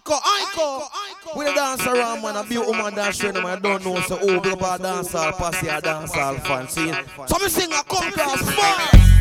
Iko. We dance around, man. A beautiful woman dance training, man. I don't know, so oh, big up our dancehall, pass your dancehall fan. See? So me sing a come class fire.